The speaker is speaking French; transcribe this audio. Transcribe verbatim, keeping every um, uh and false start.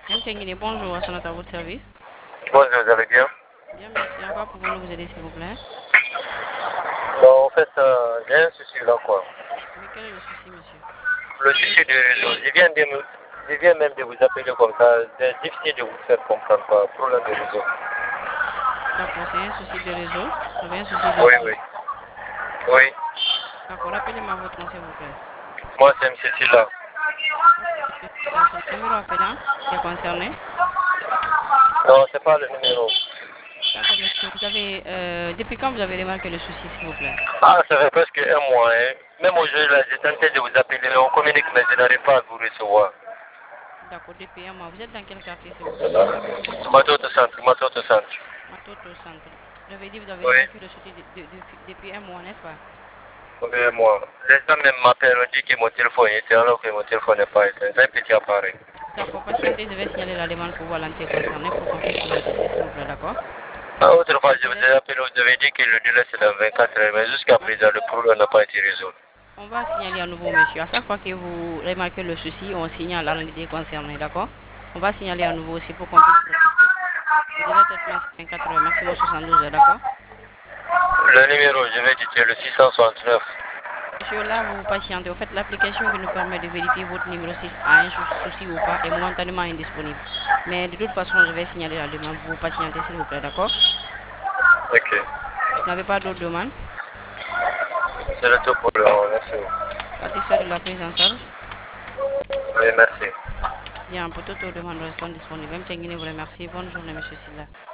M. Tenguini, bonjour, à son à votre service. Bonjour, vous allez bien? Bien, merci. En quoi pouvons-nous vous aider, s'il vous plaît? Bon, en fait, euh, j'ai un souci là, quoi. Mais quel est le souci, monsieur? Le souci du réseau, je viens, de me- je viens même de vous appeler comme ça. C'est difficile de vous faire comprendre, quoi. Problème de réseau. D'accord, c'est un souci de réseau. Vous avez un souci de Oui, réseau. oui. Oui. D'accord, rappelez-moi votre nom, s'il vous plaît. Moi, c'est M. Silla. Ok, monsieur, là, c'est le numéro appelant qui est concerné. Non, c'est pas le numéro. D'accord, monsieur, vous avez, euh, depuis quand vous avez remarqué le souci, s'il vous plaît? Ah, ça fait presque un mois, hein. Même aujourd'hui, là, j'ai tenté de vous appeler. On communique, mais je n'arrive pas à vous recevoir. D'accord, depuis un mois. Vous êtes dans quel quartier, s'il vous plaît, monsieur? Matoto Centre, Matoto Centre. Matoto Centre. Vous avez dit que vous avez Oui. remarqué le souci de- de- de- depuis un mois, n'est-ce pas? Oui, moi. Les gens même m'appellent, on dit que mon téléphone est éteint, alors que mon téléphone n'est pas éteint. C'est un petit appareil. D'accord, patientez, je vais signaler la demande pour voir l'entier concerné pour qu'on puisse vous assister, s'il vous plaît, d'accord? Ah, autrefois, je vous Laisse- ai appelé, vous avez dit que le délai c'est dans vingt-quatre heures, mais jusqu'à présent, le problème n'a pas été résolu. On va signaler à nouveau, monsieur. À chaque fois que vous remarquez le souci, on signale à l'entité concernée, d'accord? On va signaler à nouveau aussi pour qu'on puisse vous assister. Le délai de traitement, c'est vingt-quatre heures, maximum soixante-douze heures, d'accord? Le numéro, je vais dire, c'est le six cent soixante-neuf. Monsieur, là, vous patientez. Au fait, l'application qui nous permet de vérifier votre numéro six a un sou- souci ou pas est momentanément indisponible. Mais de toute façon, je vais signaler la demande. Vous patientez, s'il vous plaît, d'accord? Ok. Vous n'avez pas d'autres demandes? C'est le tout pour le moment, merci. Satisfait de la prise en charge? Oui, merci. Bien, pour toutes vos demandes restant disponibles. Même Tenguine vous remercie. Bonne journée, monsieur Silla.